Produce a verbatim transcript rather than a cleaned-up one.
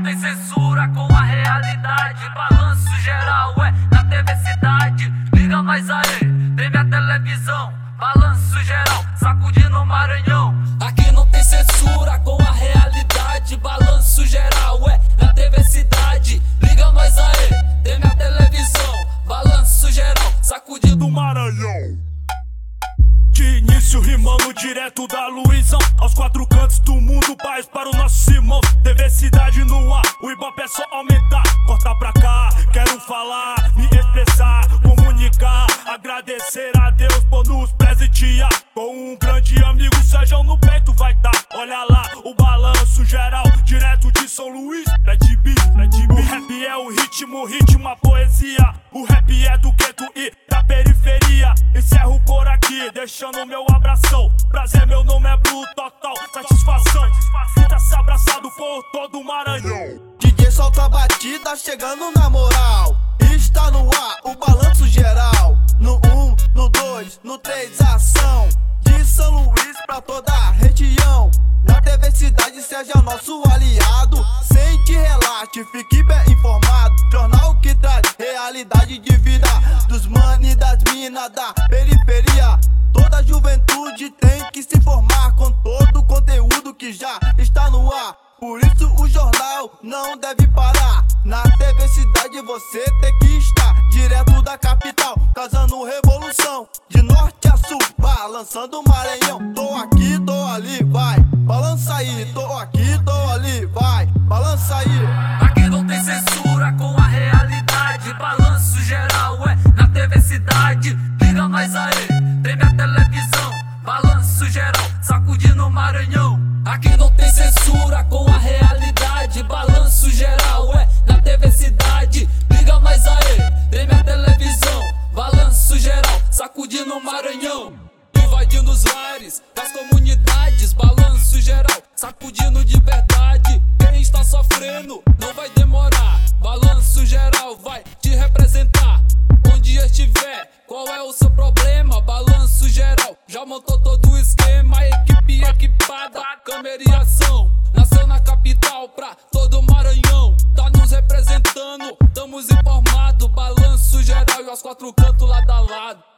tem censura com a realidade. Balanço geral, é na T V Cidade. Liga nós aí, treme a televisão. Balanço geral, sacudindo o Maranhão. Aqui não tem censura com a realidade. Balanço geral, é na T V Cidade. Liga nós aí, treme a televisão. Balanço geral, sacudindo o Maranhão. De início rimando direto da Luizão, aos quatro cantos do mundo, paz para o nosso irmão. T V Cidade no ar, o Ibope é só aumentar. Corta pra cá, quero falar, me expressar, comunicar, agradecer a Deus por nos presentear com um grande amigo, Sérgio no peito vai tá. Olha lá, o balanço geral, direto de São Luís. Red Beat, Red Beat. O rap é o ritmo, o ritmo a poesia. O rap é do gueto e da periferia. Encerro por aqui, deixando meu abração. Prazer, meu nome é Blue, total satisfação. Sinta-se abraçado por todo o Maranhão. D J solta a batida, chegando na moral. Está no ar, o balanço geral. No um, no dois, no três, ação. De São Luís pra toda a região. Na T V Cidade seja nosso aliado. Sente, relaxe, fique bem informado. Jornal que traz realidade de vida dos manos e das minas da periferia. Toda a juventude tem que se formar com todo o conteúdo que já está no ar. Por isso o jornal não deve parar. Na T V Cidade você tem que estar direto da capital, causando revolução. De norte a sul, balançando o Maranhão. Tô aqui, tô ali, vai, balança aí. Tô aqui, tô ali, vai, balança aí. Aqui não tem censura com a realidade. Balanço geral, é na T V Cidade. Liga nós aí, treme a televisão. Balanço geral, sacudindo o Maranhão. Aqui não tem censura com a realidade. Balanço geral, é na T V Cidade. Liga nós aí, treme a televisão. Balanço geral, sacudindo o Maranhão. Invadindo os lares das comunidades. Balanço geral, sacudindo de verdade. Quem está sofrendo não vai demorar. Balanço geral vai te representar. Onde estiver, qual é o seu problema? Balanço geral, já montou todo o esquema. Equipe equipada, câmera e ação. Nasceu na capital pra todo o Maranhão. Tá nos representando, estamos informados. Balanço geral e aos quatro cantos lado a lado.